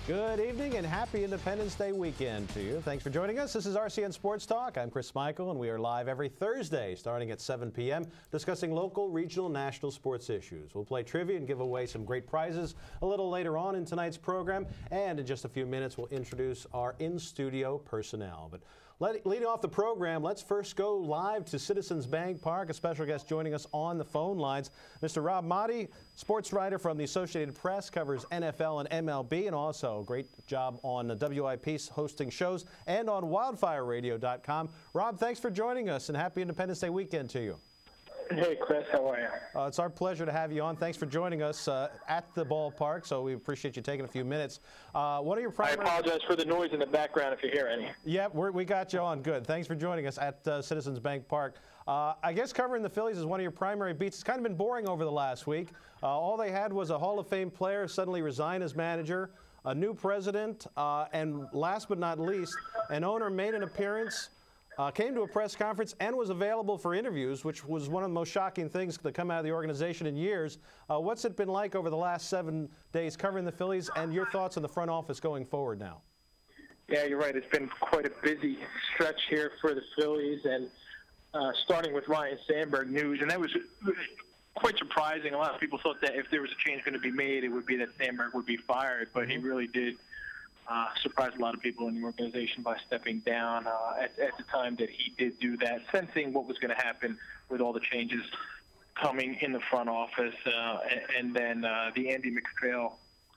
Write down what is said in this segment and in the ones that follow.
Good evening and happy Independence Day weekend to you. Thanks for joining us. This is RCN Sports Talk. I'm Chris Michael, and we are live every Thursday starting at 7 p.m. discussing local, regional, national sports issues. We'll play trivia and give away some great prizes a little later on in tonight's program. And in just a few minutes, we'll introduce our in-studio personnel. But leading off the program, let's first go live to Citizens Bank Park. A special guest joining us on the phone lines, Mr. Rob Maaddi, sports writer from the Associated Press, covers NFL and MLB, and also a great job on the WIP hosting shows and on WildfireRadio.com. Rob, thanks for joining us, and happy Independence Day weekend to you. Hey, Chris, how are you? It's our pleasure to have you on. Thanks for joining us at the ballpark, so we appreciate you taking a few minutes. One of your primary... I apologize for the noise in the background if you hear any. Yeah, we got you on. Good. Thanks for joining us at Citizens Bank Park. I guess covering the Phillies is one of your primary beats. It's kind of been boring over the last week. All they had was a Hall of Fame player suddenly resign as manager, a new president, and last but not least, an owner made an appearance, came to a press conference, and was available for interviews, which was one of the most shocking things that come out of the organization in years. What's it been like over the last 7 days covering the Phillies, and your thoughts on the front office going forward now? Yeah, you're right. It's been quite a busy stretch here for the Phillies, and starting with Ryne Sandberg news, and that was quite surprising. A lot of people thought that if there was a change going to be made, it would be that Sandberg would be fired, but he really did surprise a lot of people in the organization by stepping down at the time that he did do that, sensing what was going to happen with all the changes coming in the front office, and then the Andy MacPhail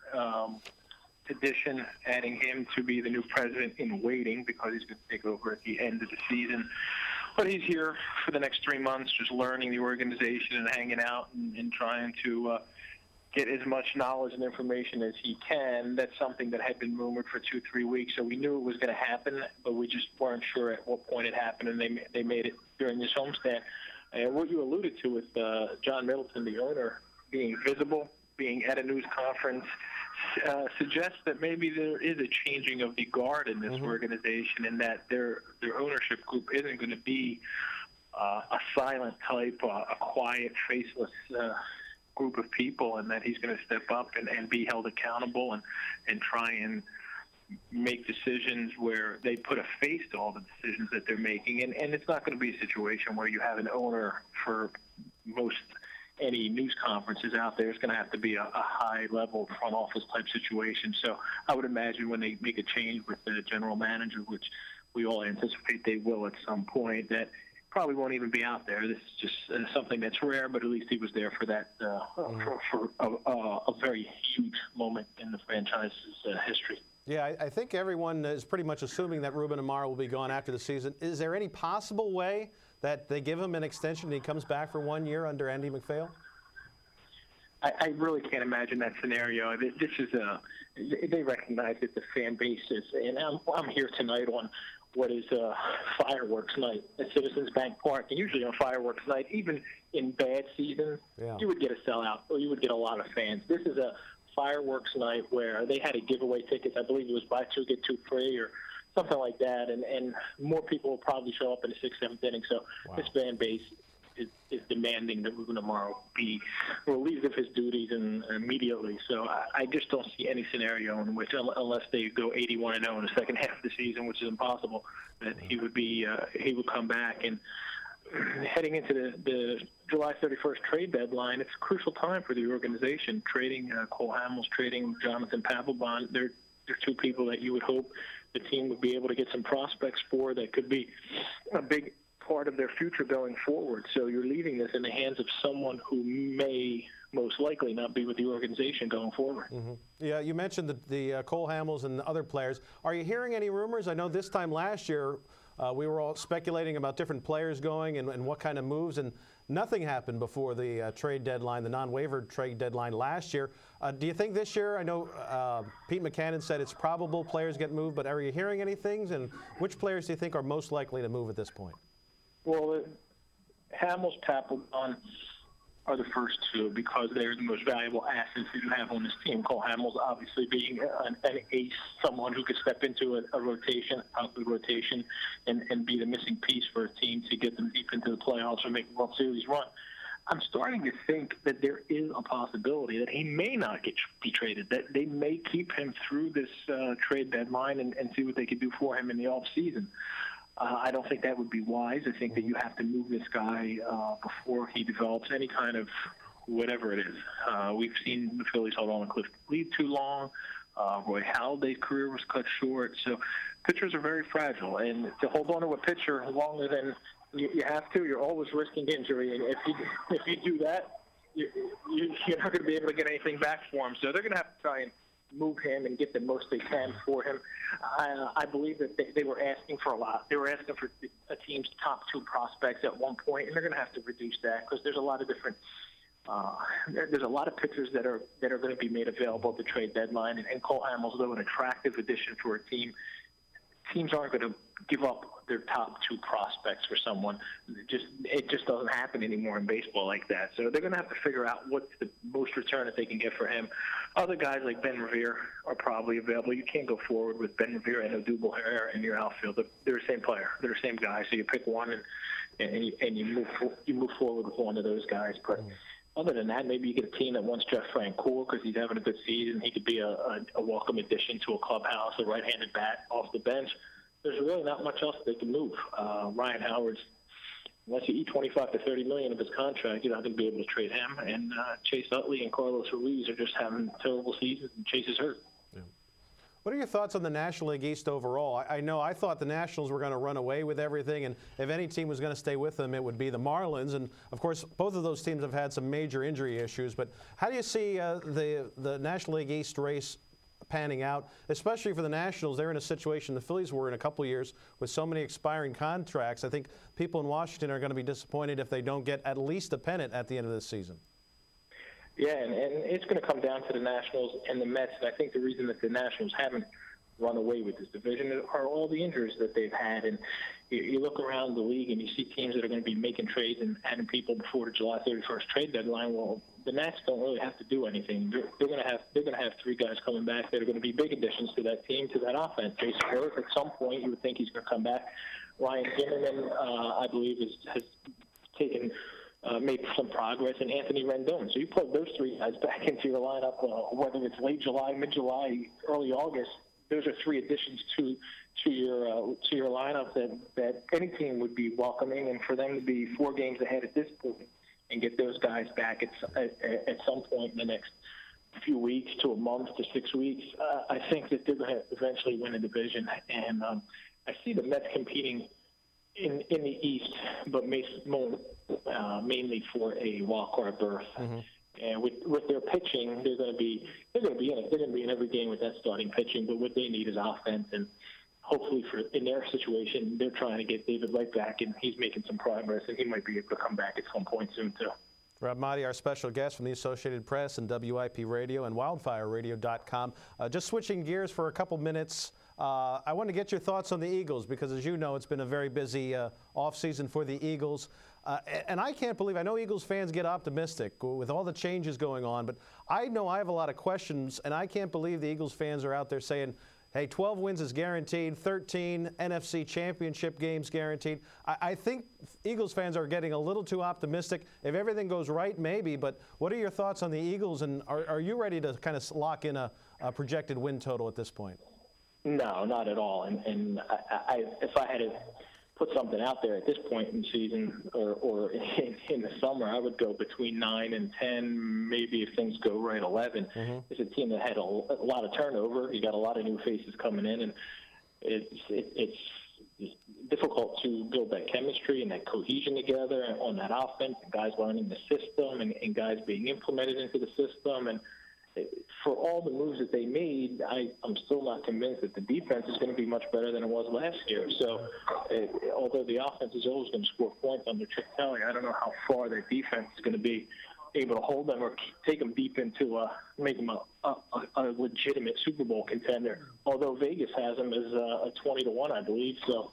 addition, adding him to be the new president in waiting because he's going to take over at the end of the season. But he's here for the next 3 months, just learning the organization and hanging out and trying to get as much knowledge and information as he can. That's something that had been rumored for 2-3 weeks, so we knew it was going to happen, but we just weren't sure at what point it happened, and they made it during this homestand. And what you alluded to with John Middleton, the owner, being visible, being at a news conference, suggests that maybe there is a changing of the guard in this organization, and that their ownership group isn't going to be a silent type, a quiet, faceless group of people, and that he's going to step up and be held accountable and try and make decisions where they put a face to all the decisions that they're making. And it's not going to be a situation where you have an owner for most any news conferences out there. It's going to have to be a high-level front office type situation. So I would imagine when they make a change with the general manager, which we all anticipate they will at some point, that probably won't even be out there. This is just something that's rare, but at least he was there for that, for a very huge moment in the franchise's history. Yeah, I think everyone is pretty much assuming that Ruben Amaro will be gone after the season. Is there any possible way that they give him an extension and he comes back for 1 year under Andy MacPhail? I really can't imagine that scenario. This is they recognize that the fan base is, and I'm here tonight on what is fireworks night at Citizens Bank Park. And usually on fireworks night, even in bad seasons, you would get a sellout or you would get a lot of fans. This is a fireworks night where they had to give away tickets. I believe it was buy two, get two free or something like that. And more people will probably show up in the 6th, 7th inning. So this fan base is demanding that Ruben Amaro be relieved of his duties and immediately. So I just don't see any scenario in which, unless they go 81-0 in the second half of the season, which is impossible, that he would come back. And heading into the July 31st trade deadline, it's a crucial time for the organization. Trading Cole Hamels, trading Jonathan Papelbon, they're two people that you would hope the team would be able to get some prospects for that could be a big part of their future going forward. So you're leaving this in the hands of someone who may most likely not be with the organization going forward. Yeah, you mentioned the Cole Hamels and the other players. Are you hearing any rumors? I know this time last year we were all speculating about different players going and what kind of moves, and nothing happened before the trade deadline, the non-waiver trade deadline last year. Do you think this year, I know Pete Mackanin said it's probable players get moved, but are you hearing any things? And which players do you think are most likely to move at this point? Well, Hamels, Papelbon are the first two because they're the most valuable assets that you have on this team. Cole Hamels obviously being an ace, someone who could step into a rotation, out the rotation, and be the missing piece for a team to get them deep into the playoffs or make a World Series run. I'm starting to think that there is a possibility that he may not be traded, that they may keep him through this trade deadline and see what they could do for him in the offseason. I don't think that would be wise. I think that you have to move this guy before he develops any kind of whatever it is. We've seen the Phillies hold on to Cliff Lee too long. Roy Halladay's career was cut short. So pitchers are very fragile, and to hold on to a pitcher longer than you have to, you're always risking injury. And if you do that, you're not going to be able to get anything back for him. So they're going to have to try and move him and get the most they can for him. I believe that they were asking for a lot. They were asking for a team's top 2 prospects at one point, and they're going to have to reduce that because there's a lot of different. There's a lot of pitchers that are going to be made available at the trade deadline, and Cole Hamels, though an attractive addition for a team, teams aren't going to give up their top 2 prospects for someone. It just doesn't happen anymore in baseball like that. So they're going to have to figure out what's the most return that they can get for him. Other guys like Ben Revere are probably available. You can't go forward with Ben Revere and Odubel Herrera in your outfield. They're the same player. They're the same guy. So you pick one and you move forward with one of those guys. But other than that, maybe you get a team that wants Jeff Francoeur because he's having a good season. He could be a welcome addition to a clubhouse, a right-handed bat off the bench. There's really not much else they can move. Ryan Howard's, unless you eat $25 to $30 million of his contract, you're not going to be able to trade him. And Chase Utley and Carlos Ruiz are just having terrible seasons, and Chase is hurt. Yeah. What are your thoughts on the National League East overall? I thought the Nationals were going to run away with everything, and if any team was going to stay with them, it would be the Marlins. And, of course, both of those teams have had some major injury issues. But how do you see the National League East race panning out, especially for the Nationals? They're in a situation the Phillies were in a couple of years with so many expiring contracts. I think people in Washington are going to be disappointed if they don't get at least a pennant at the end of this season. Yeah, and it's going to come down to the Nationals and the Mets. And I think the reason that the Nationals haven't run away with this division are all the injuries that they've had. And you look around the league and you see teams that are going to be making trades and adding people before the July 31st trade deadline. Well, the Nats don't really have to do anything. They're going to have 3 guys coming back that are going to be big additions to that team, to that offense. Jason Worth, at some point, you would think he's going to come back. Ryan Zimmerman, I believe, has taken. Made some progress, and Anthony Rendon. So you put those 3 guys back into your lineup, whether it's late July, mid-July, early August. Those are 3 additions to your lineup that any team would be welcoming, and for them to be 4 games ahead at this point and get those guys back at some point in the next few weeks to a month to 6 weeks, I think that they're going to eventually win a division. And I see the Mets competing in the East, but mainly for a wild card berth. Mm-hmm. And with their pitching, they're going to be in it. They're going to be in every game with that starting pitching. But what they need is offense, and hopefully, in their situation, they're trying to get David Wright back, and he's making some progress, and he might be able to come back at some point soon too. Rob Maaddi, our special guest from the Associated Press and WIP Radio and WildfireRadio.com. Just switching gears for a couple minutes. I want to get your thoughts on the Eagles because, as you know, it's been a very busy offseason for the Eagles. And I can't believe, I know Eagles fans get optimistic with all the changes going on, but I know I have a lot of questions, and I can't believe the Eagles fans are out there saying, hey, 12 wins is guaranteed, 13 NFC championship games guaranteed. I think Eagles fans are getting a little too optimistic. If everything goes right, maybe, but what are your thoughts on the Eagles, and are you ready to kind of lock in a projected win total at this point? No, not at all. And if I had to put something out there at this point in the season or in the summer, I would go between 9 and 10, maybe if things go right, 11. Mm-hmm. It's a team that had a lot of turnover. You got a lot of new faces coming in, and it's difficult to build that chemistry and that cohesion together on that offense, and guys learning the system and guys being implemented into the system. And for all the moves that they made, I'm still not convinced that the defense is going to be much better than it was last year. So although the offense is always going to score points under Chip Kelly, I don't know how far their defense is going to be able to hold them or take them deep into make them a legitimate Super Bowl contender, although Vegas has them as a 20-1, I believe. So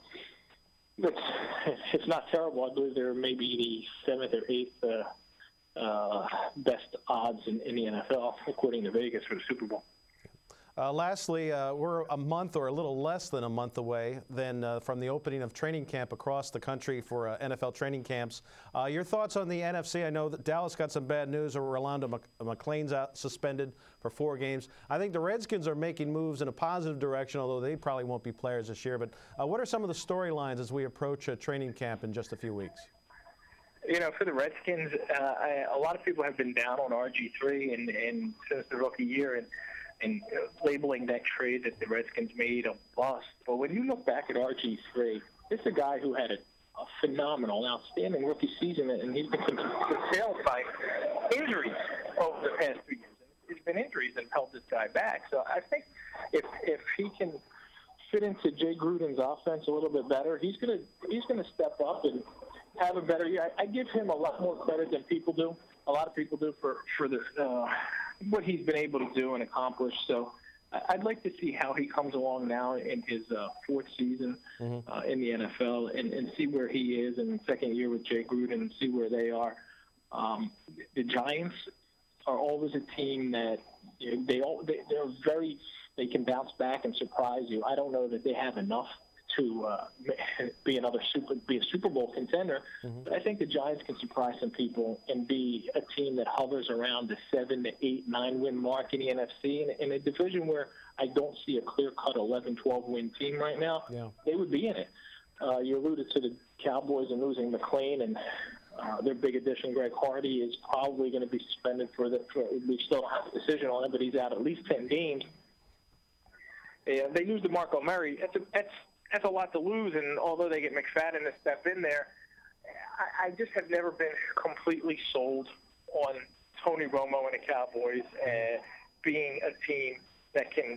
it's not terrible. I believe they're maybe the 7th or 8th best odds in the NFL, according to Vegas, for the Super Bowl. Lastly, we're a month or a little less than a month away from the opening of training camp across the country for NFL training camps. Your thoughts on the NFC? I know that Dallas got some bad news. Rolando McClain's out suspended for 4 games. I think the Redskins are making moves in a positive direction, although they probably won't be players this year. But what are some of the storylines as we approach training camp in just a few weeks? For the Redskins, a lot of people have been down on RG3 and since the rookie year and labeling that trade that the Redskins made a bust. But when you look back at RG3, this is a guy who had a phenomenal, outstanding rookie season, and he's been assailed by injuries over the past 2 years. It's been injuries that have held this guy back. So I think if he can fit into Jay Gruden's offense a little bit better, he's gonna step up and have a better year. I give him a lot more credit than people do. A lot of people do for the what he's been able to do and accomplish. So I'd like to see how he comes along now in his 4th season in the NFL and see where he is in the 2nd year with Jay Gruden and see where they are. The Giants are always a team that they can bounce back and surprise you. I don't know that they have enough to be a Super Bowl contender. But I think the Giants can surprise some people and be a team that hovers around the 7 to 8, 9 win mark in the NFC in a division where I don't see a clear-cut 11, 12 win team right now. Yeah. They would be in it. You alluded to the Cowboys and losing McClain, and their big addition, Greg Hardy, is probably going to be suspended we still don't have a decision on it, but he's out at least 10 games. They lose DeMarco Murray. That's a lot to lose, and although they get McFadden to step in there, I just have never been completely sold on Tony Romo and the Cowboys being a team that can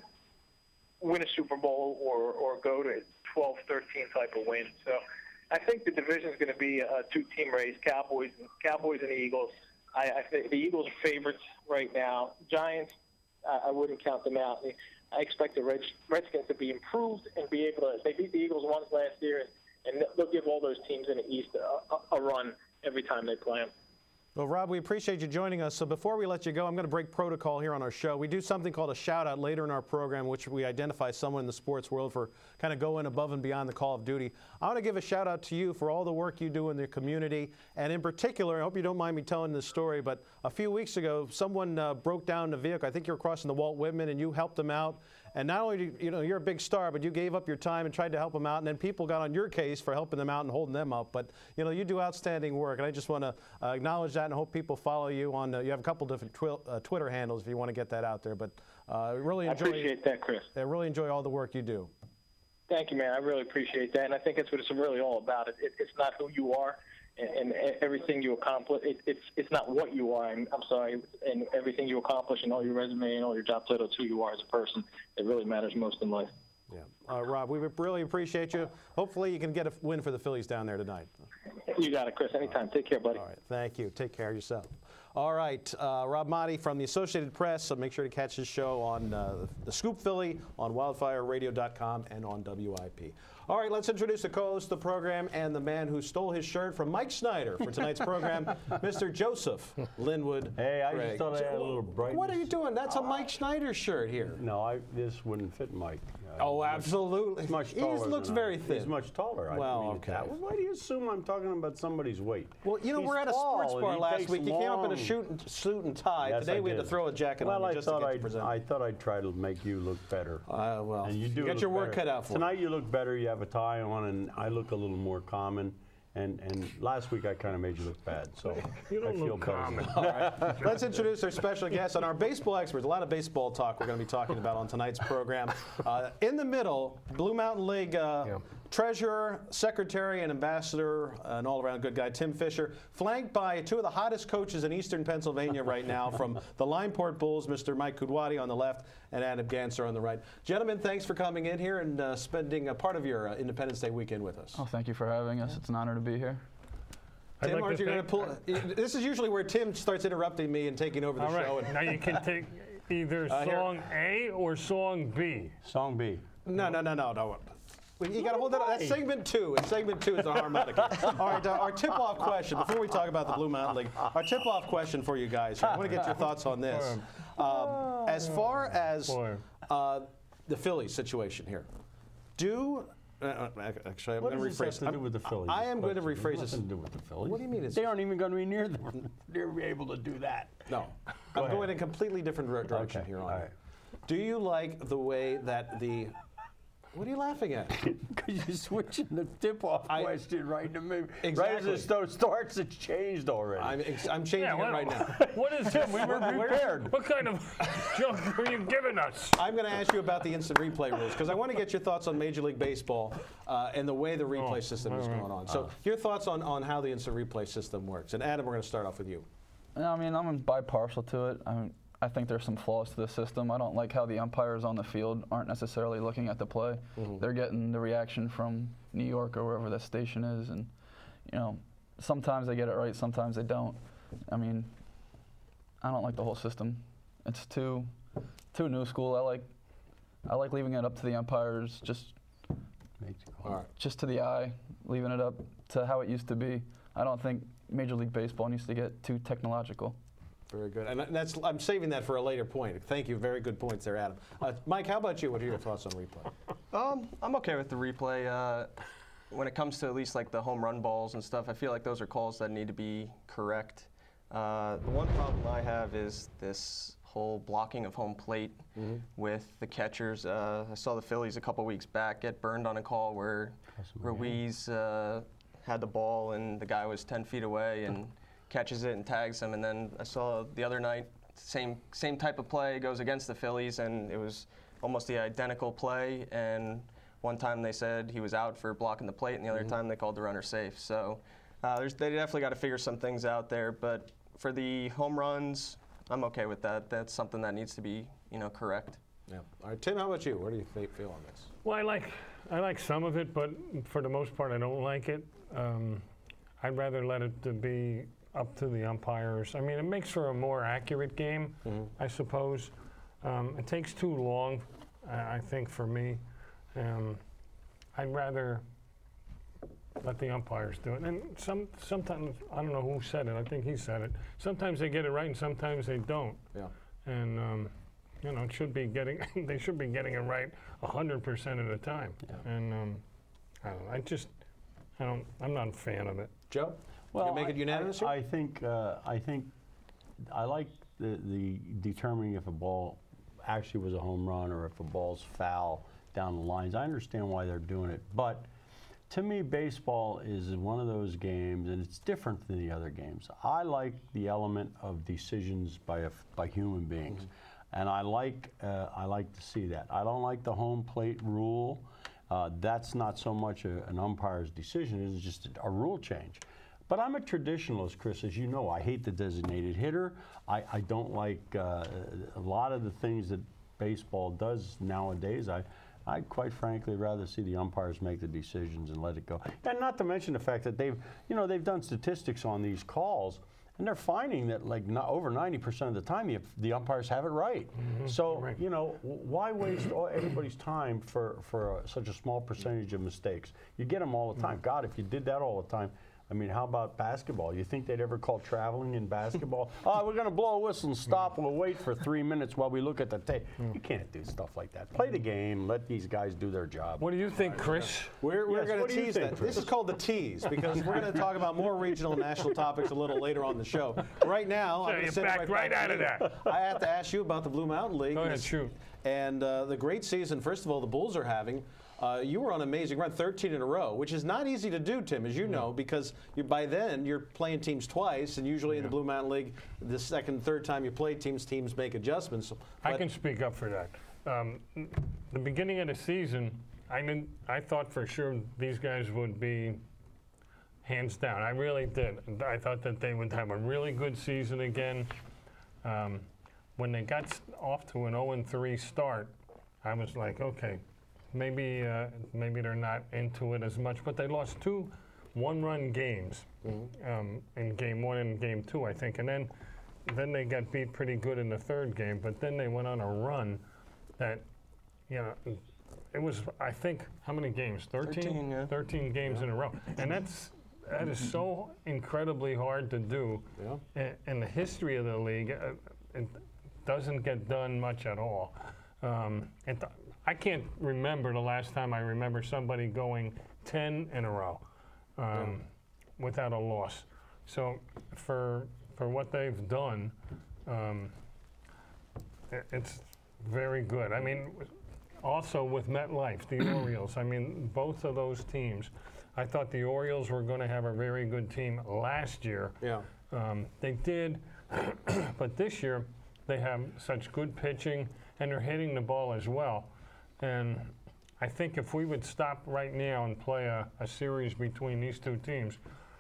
win a Super Bowl or go to 12, 13 type of win. So I think the division is going to be a 2-team race, Cowboys and the Eagles. I think the Eagles are favorites right now. Giants, I wouldn't count them out. I expect the Redskins to be improved and be able to – they beat the Eagles once last year, and they'll give all those teams in the East a run every time they play them. Well, Rob, we appreciate you joining us. So before we let you go, I'm going to break protocol here on our show. We do something called a shout-out later in our program, which we identify someone in the sports world for kind of going above and beyond the call of duty. I want to give a shout-out to you for all the work you do in the community. And in particular, I hope you don't mind me telling this story, but a few weeks ago, someone broke down the vehicle. I think you were crossing the Walt Whitman, and you helped them out. And not only you're a big star, but you gave up your time and tried to help them out, and then people got on your case for helping them out and holding them up. But you do outstanding work, and I just want to acknowledge that and hope people follow you on. You have a couple different Twitter handles if you want to get that out there. But really enjoy. I appreciate that, Chris. I really enjoy all the work you do. Thank you, man. I really appreciate that, and I think that's what it's really all about. It's not who you are. And everything you accomplish, it's not what you are. And and everything you accomplish, and all your resume and all your job titles, who you are as a person, it really matters most in life. Yeah, Rob, we really appreciate you. Hopefully, you can get a win for the Phillies down there tonight. You got it, Chris. Anytime. Take care, buddy. All right, thank you. Take care of yourself. All right, Rob Maaddi from the Associated Press. So make sure to catch his show on the Scoop Philly on WildfireRadio.com and on WIP. All right, let's introduce the co-host of the program and the man who stole his shirt from Mike Snyder for tonight's program, Mr. Joseph Linwood. Hey, I just thought I had a little brightness. What are you doing? That's a Mike Snyder shirt here. No, this wouldn't fit Mike. Oh, absolutely. He's much taller. He looks very thin. He's much taller. Well, okay. Why do you assume I'm talking about somebody's weight? Well, we're at a sports bar last week. You came up in a suit and tie. Yes, today we had to throw a jacket on you just to get to present. I thought I'd try to make you look better. Well, and you do got your work cut out for Tonight you look better. You have a tie on, and I look a little more common. And last week I kind of made you look bad, so you don't I feel look common. All right. Let's introduce our special guest and our baseball experts. A lot of baseball talk we're going to be talking about on tonight's program. In the middle, Blue Mountain League treasurer, secretary, and ambassador, an all-around good guy, Tim Fisher, flanked by two of the hottest coaches in eastern Pennsylvania right now from the Lineport Bulls, Mr. Mike Kudwati on the left and Adam Ganser on the right. Gentlemen, thanks for coming in here and spending a part of your Independence Day weekend with us. Oh, thank you for having us. It's an honor to be here. Tim, aren't you going to pull? This is usually where Tim starts interrupting me and taking over the show. Now you can take either song A or song B. Song B. No. You got to hold that. That's segment 2. And segment 2 is the harmonica. All right, our tip-off question, before we talk about the Blue Mountain League, our tip-off question for you guys. I want to get your thoughts on this. As far as The Phillies situation here. Actually, I'm What going does to this rephrase. have to do with the Phillies? I am going to Question. rephrase It has this. nothing to do with the Phillies. What do you mean it's- They aren't even going to be near them. They're able to do that. No, Go I'm going ahead. in a completely different direction Okay, here on all it. right. Do you like the way that the? What are you laughing at? Because you're switching the tip-off question right to me. Right as Exactly. the show starts, it's changed already. I'm changing it right now. What is this? we were prepared. What kind of junk are you giving us? I'm going to ask you about the instant replay rules because I want to get your thoughts on Major League Baseball and the way the replay system is going on. So your thoughts on how the instant replay system works. And Adam, we're going to start off with you. I mean, I'm bipartial to it. I think there's some flaws to the system. I don't like how the umpires on the field aren't necessarily looking at the play. They're getting the reaction from New York or wherever that station is, and sometimes they get it right, sometimes they don't. I mean, I don't like the whole system. It's too new school. I like leaving it up to the umpires, just to the eye, leaving it up to how it used to be. I don't think Major League Baseball needs to get too technological. Very good. And I'm saving that for a later point. Thank you. Very good points there, Adam. Mike, how about you? What are your thoughts on replay? I'm okay with the replay. When it comes to at least like the home run balls and stuff, I feel like those are calls that need to be correct. The one problem I have is this whole blocking of home plate with the catchers. I saw the Phillies a couple weeks back get burned on a call where Ruiz had the ball and the guy was 10 feet away and catches it and tags him. And then I saw the other night, same type of play goes against the Phillies, and it was almost the identical play. And one time they said he was out for blocking the plate, and the other time they called the runner safe. So they definitely got to figure some things out there. But for the home runs, I'm okay with that. That's something that needs to be, correct. Yeah. All right, Tim, how about you? What do you feel on this? Well, I like some of it, but for the most part, I don't like it. I'd rather let it to be up to the umpires. I mean, it makes for a more accurate game, I suppose. It takes too long, I think, for me. I'd rather let the umpires do it. And sometimes, I don't know who said it, I think he said it, sometimes they get it right and sometimes they don't. Yeah. And, it should be they should be getting it right 100% of the time. Yeah. And I'm not a fan of it. Joe? Well, you make it unanimous here? I think I like the determining if a ball actually was a home run or if a ball's foul down the lines. I understand why they're doing it, but to me, baseball is one of those games, and it's different than the other games. I like the element of decisions by human beings, and I like to see that. I don't like the home plate rule. That's not so much an umpire's decision; it's just a rule change. But I'm a traditionalist, Chris, as you know. I hate the designated hitter. I don't like a lot of the things that baseball does nowadays. I'd quite frankly rather see the umpires make the decisions and let it go. And not to mention the fact that they've done statistics on these calls, and they're finding that over 90% of the time the umpires have it right. So right. Why waste everybody's time for such a small percentage of mistakes? You get them all the time. God, if you did that all the time. I mean, how about basketball? You think they'd ever call traveling in basketball? Oh, we're going to blow a whistle and stop. We'll wait for 3 minutes while we look at the tape. You can't do stuff like that. Play the game. Let these guys do their job. What do you think, Chris? We're going what to do you tease think, that. Chris? This is called the tease because we're going to talk about more regional and national topics a little later on the show. Right now, I'm you going to send backed right out of that. I have to ask you about the Blue Mountain League. Go ahead, shoot. And the great season, first of all, the Bulls are having. You were on an amazing run, 13 in a row, which is not easy to do, Tim, as you know, because by then you're playing teams twice, and usually in the Blue Mountain League, the second, third time you play teams make adjustments. I can speak up for that. The beginning of the season, I thought for sure these guys would be hands down. I really did. I thought that they would have a really good season again. When they got off to an 0-3 start, I was like, okay. Maybe they're not into it as much, but they lost 2 one-run games in Game 1 and Game 2, I think, and then they got beat pretty good in the third game. But then they went on a run that, it was, I think, how many games? 13? yeah. 13 games in a row, and that is so incredibly hard to do. In the history of the league. It doesn't get done much at all. I can't remember the last time I remember somebody going 10 in a row without a loss. So for what they've done, it's very good. I mean, also with MetLife, the Orioles, I mean, both of those teams, I thought the Orioles were going to have a very good team last year. Yeah. They did, but this year they have such good pitching, and they're hitting the ball as well. And I think if we would stop right now and play a series between these two teams,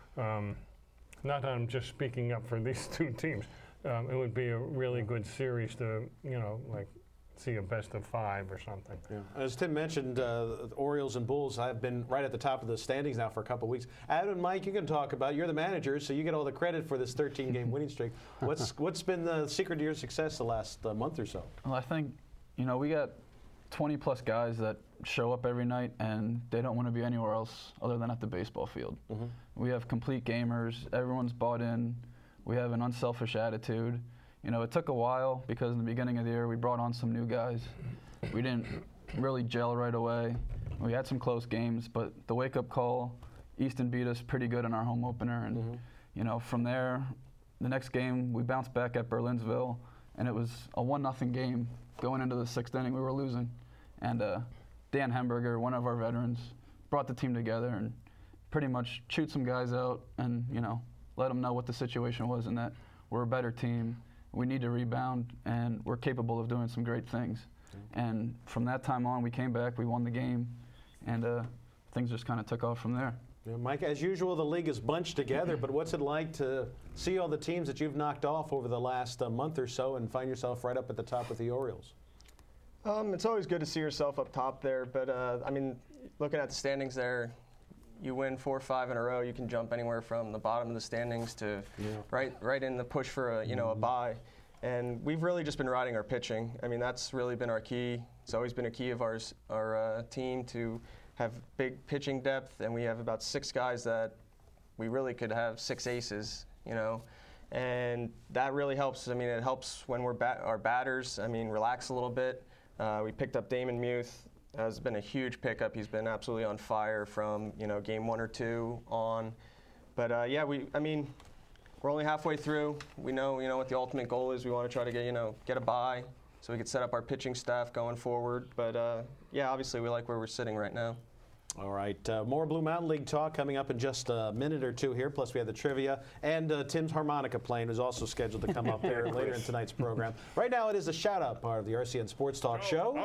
not that I'm just speaking up for these two teams, it would be a really good series to, like see a best of 5 or something. Yeah. As Tim mentioned, the Orioles and Bulls have been right at the top of the standings now for a couple of weeks. Adam and Mike, you can talk about, you're the managers, so you get all the credit for this 13-game winning streak. What's been the secret to your success the last month or so? Well, I think, we got 20-plus guys that show up every night, and they don't want to be anywhere else other than at the baseball field. Mm-hmm. We have complete gamers. Everyone's bought in. We have an unselfish attitude. It took a while because in the beginning of the year we brought on some new guys. We didn't really gel right away. We had some close games, but the wake-up call, Easton beat us pretty good in our home opener. And, from there, the next game we bounced back at Berlinsville, and it was a 1-0 game. Going into the 6th inning, we were losing. And Dan Hemberger, one of our veterans, brought the team together and pretty much chewed some guys out and, let them know what the situation was and that we're a better team. We need to rebound, and we're capable of doing some great things. And from that time on, we came back, we won the game, and things just kind of took off from there. Yeah, Mike, as usual, the league is bunched together, but what's it like to see all the teams that you've knocked off over the last month or so and find yourself right up at the top with the Orioles? It's always good to see yourself up top there, but I mean, looking at the standings there, you win 4 or 5 in a row, you can jump anywhere from the bottom of the standings to right in the push for a bye. And we've really just been riding our pitching. I mean, that's really been our key. It's always been a key of our team to have big pitching depth, and we have about 6 guys that we really could have 6 aces, and that really helps. I mean, it helps when we're our batters, relax a little bit. We picked up Damon Muth. Has been a huge pickup. He's been absolutely on fire from game 1 or 2 on. But we're only halfway through. We know what the ultimate goal is. We want to try to get a bye so we can set up our pitching staff going forward. But obviously we like where we're sitting right now. All right, more Blue Mountain League talk coming up in just a minute or two here. Plus we have the trivia, and Tim's harmonica playing is also scheduled to come up there later in tonight's program. Right now it is a shout-out part of the RCN Sports Talk show.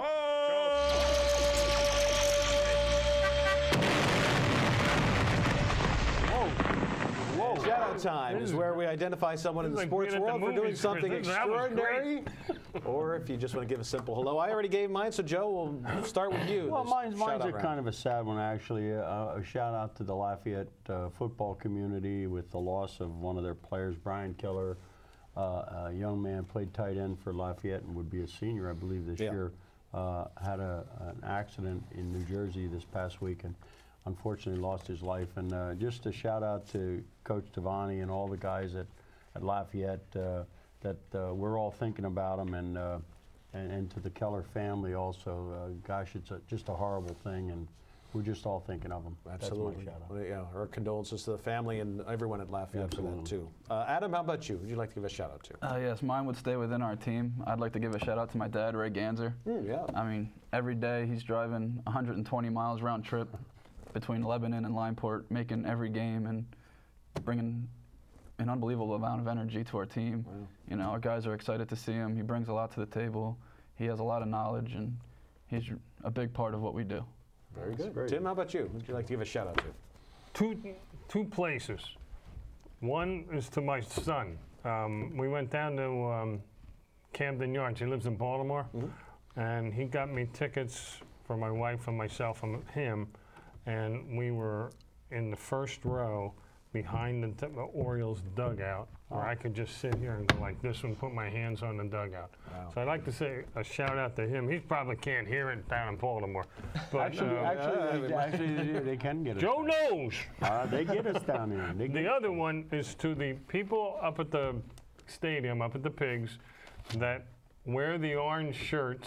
Shout-out time is where we identify someone in the sports world for doing something extraordinary, or if you just want to give a simple hello. I already gave mine, so Joe, we'll start with you. Well, mine's kind of a sad one, actually. A shout-out to the Lafayette football community with the loss of one of their players, Brian Killer. A young man, played tight end for Lafayette and would be a senior, I believe, this year. Had an accident in New Jersey this past week and unfortunately lost his life. And just a shout out to Coach Tavani and all the guys at Lafayette that we're all thinking about him, and to the Keller family also. Gosh, it's just a horrible thing, and we're just all thinking of him. Absolutely. That's my shout out. Yeah, our condolences to the family and everyone at Lafayette for that too. Adam, how about you? Who would you like to give a shout out to? Yes, mine would stay within our team. I'd like to give a shout out to my dad, Ray Ganser. I mean, every day he's driving 120 miles round trip between Lebanon and Lineport, making every game and bringing an unbelievable amount of energy to our team. Wow. Our guys are excited to see him. He brings a lot to the table. He has a lot of knowledge, and he's a big part of what we do. Very good. Tim, how about you? Who would you like to give a shout out to? Two places. One is to my son. We went down to Camden Yards. He lives in Baltimore, and he got me tickets for my wife and myself and him, and we were in the first row behind the Orioles dugout, where I could just sit here and go like this and put my hands on the dugout. Wow. So I'd like to say a shout out to him. He probably can't hear it down in Baltimore. But actually, they can get us. Joe knows. They get us down here. The other one is to the people up at the stadium, up at the Pigs, that wear the orange shirts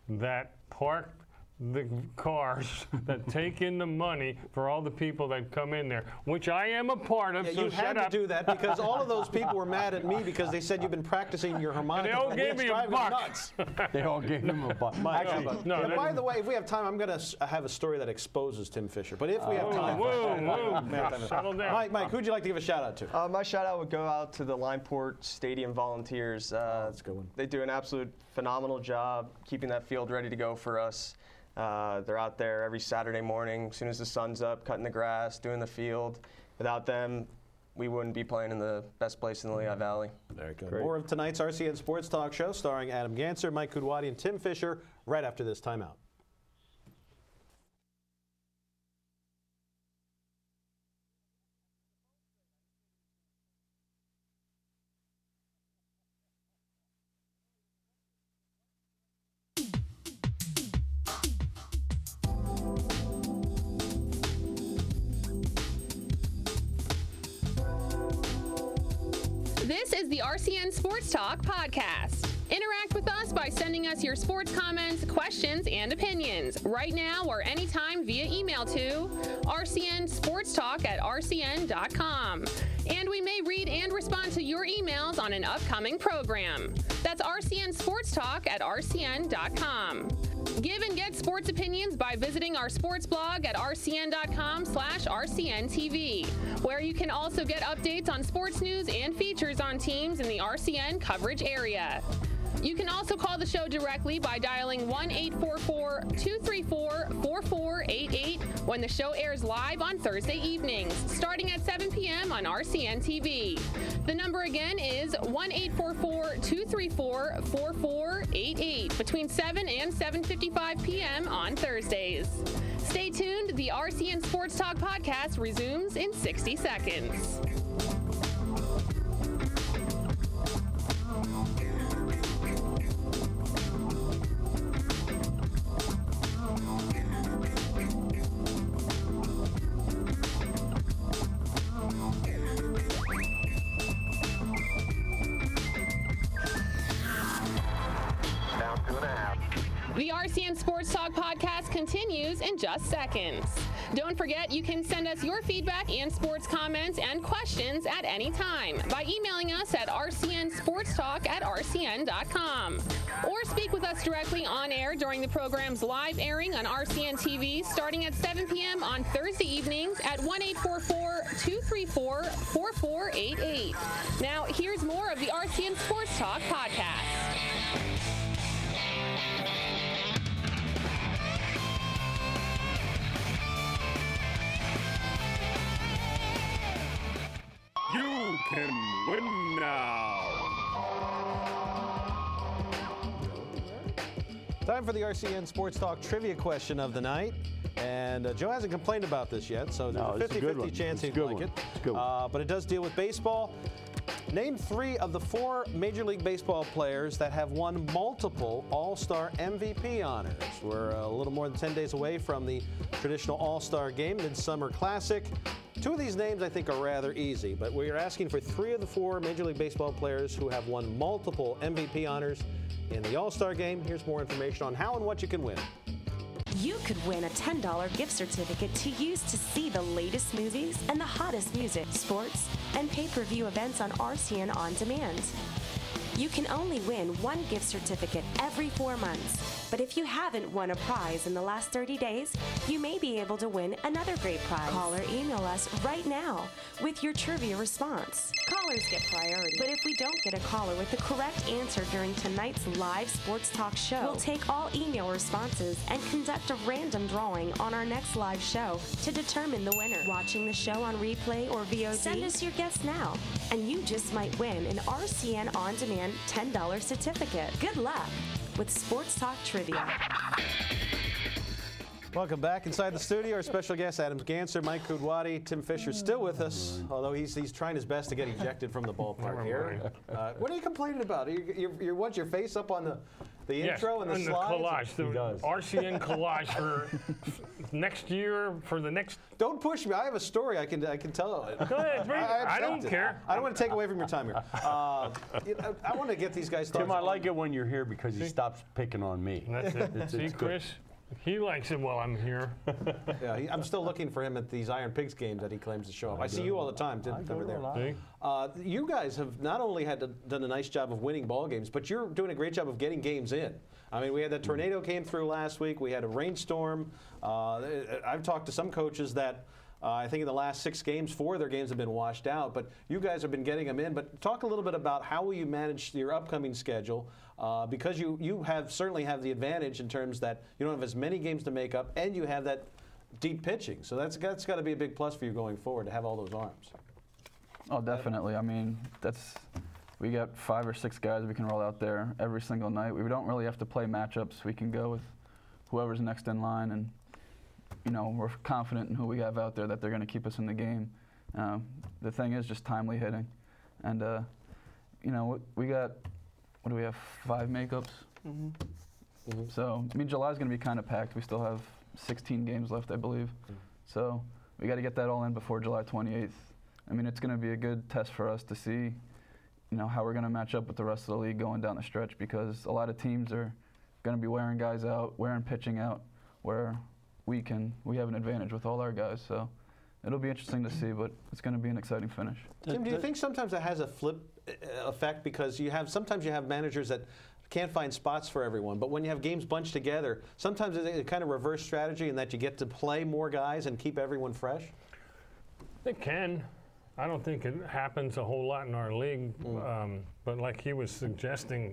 that park the cars that take in the money for all the people that come in there, which I am a part of. Yeah, so you had to do that because all of those people were mad at me because they said you've been practicing your harmonica. They all gave It's me a driving them buck. nuts. They all gave him a buck. Actually, No, Yeah, that- by the way, if we have time, I'm going to have a story that exposes Tim Fisher. But if we have time, whoa, settle down. Mike, who'd you like to give a shout out to? My shout out would go out to the Lineport Stadium volunteers. That's a good one. They do an absolute phenomenal job keeping that field ready to go for us. They're out there every Saturday morning, as soon as the sun's up, cutting the grass, doing the field. Without them, we wouldn't be playing in the best place in the Lehigh Valley. Very good. More of tonight's RCN Sports Talk Show starring Adam Ganser, Mike Kudwadi, and Tim Fisher right after this timeout. This is the RCN Sports Talk podcast. Interact with us by sending us your sports comments, questions, and opinions right now or anytime via email to rcnsportstalk@rcn.com. And we may read and respond to your emails on an upcoming program. That's rcnsportstalk@rcn.com. Give and get sports opinions by visiting our sports blog at rcn.com/rcntv, where you can also get updates on sports news and features on teams in the RCN coverage area. You can also call the show directly by dialing 1-844-234-4488 when the show airs live on Thursday evenings, starting at 7 p.m. on RCN TV. The number again is 1-844-234-4488 between 7 and 7:55 p.m. on Thursdays. Stay tuned. The RCN Sports Talk podcast resumes in 60 seconds. The RCN Sports Talk podcast continues in just seconds. Don't forget, you can send us your feedback and sports comments and questions at any time by emailing us at rcnsportstalk@rcn.com. Or speak with us directly on air during the program's live airing on RCN TV starting at 7 p.m. on Thursday evenings at 1-844-234-4488. Now, here's more of the RCN Sports Talk podcast. You can win now. Time for the RCN Sports Talk trivia question of the night. And Joe hasn't complained about this yet, so there's No, a it's a good 50-50 one. chance It's he'd a good like one. it. It's a good one. But it does deal with baseball. Name 3 of the 4 Major League Baseball players that have won multiple All-Star MVP honors. We're a little more than 10 days away from the traditional All-Star Game, Midsummer Classic. 2 of these names I think are rather easy, but we are asking for 3 of the 4 Major League Baseball players who have won multiple MVP honors in the All-Star Game. Here's more information on how and what you can win. You could win a $10 gift certificate to use to see the latest movies and the hottest music, sports, and pay-per-view events on RCN On Demand. You can only win 1 gift certificate every 4 months. But if you haven't won a prize in the last 30 days, you may be able to win another great prize. Call or email us right now with your trivia response. Callers get priority. But if we don't get a caller with the correct answer during tonight's live sports talk show, we'll take all email responses and conduct a random drawing on our next live show to determine the winner. Watching the show on replay or VOD? Send us your guess now, and you just might win an RCN On Demand $10 certificate. Good luck with Sports Talk Trivia. Welcome back inside the studio. Our special guest, Adam Ganser, Mike Kudwadi, Tim Fisher, still with us, although he's trying his best to get ejected from the ballpark here. What are you complaining about? You want your face up on the Yes, intro and the slides. collage. The does. RCN collage for next year, for the next. Don't push me. I have a story I can tell. Go ahead, bring it. I don't accept it. care. I don't want to take away from your time here. I want to get these guys started. Tim, I like it when you're here because he stops picking on me. That's it. See, it's good. Chris, he likes it while I'm here. Yeah, I'm still looking for him at these Iron Pigs games that he claims to show up. I see you all the time. I go Over to a there. lot. See? You guys have not only done a nice job of winning ball games, but you're doing a great job of getting games in. I mean, we had that tornado came through last week. We had a rainstorm. I've talked to some coaches that I think in the last 6 games, 4 of their games have been washed out. But you guys have been getting them in. But talk a little bit about how will you manage your upcoming schedule, because you certainly have the advantage in terms that you don't have as many games to make up, and you have that deep pitching. So that's got to be a big plus for you going forward to have all those arms. Oh, definitely. I mean, we got 5 or 6 guys we can roll out there every single night. We don't really have to play matchups. We can go with whoever's next in line, and we're confident in who we have out there that they're going to keep us in the game. The thing is just timely hitting, and we got, what do we have, 5 makeups? Mm-hmm. Mm-hmm. So I mean, July's going to be kind of packed. We still have 16 games left, I believe. So we got to get that all in before July 28th. I mean, it's going to be a good test for us to see, how we're going to match up with the rest of the league going down the stretch, because a lot of teams are going to be wearing guys out, wearing pitching out, where we have an advantage with all our guys. So it'll be interesting to see, but it's going to be an exciting finish. Tim, do you think sometimes it has a flip effect, because sometimes you have managers that can't find spots for everyone, but when you have games bunched together, sometimes it's a kind of reverse strategy in that you get to play more guys and keep everyone fresh? It can. I don't think it happens a whole lot in our league, but like he was suggesting,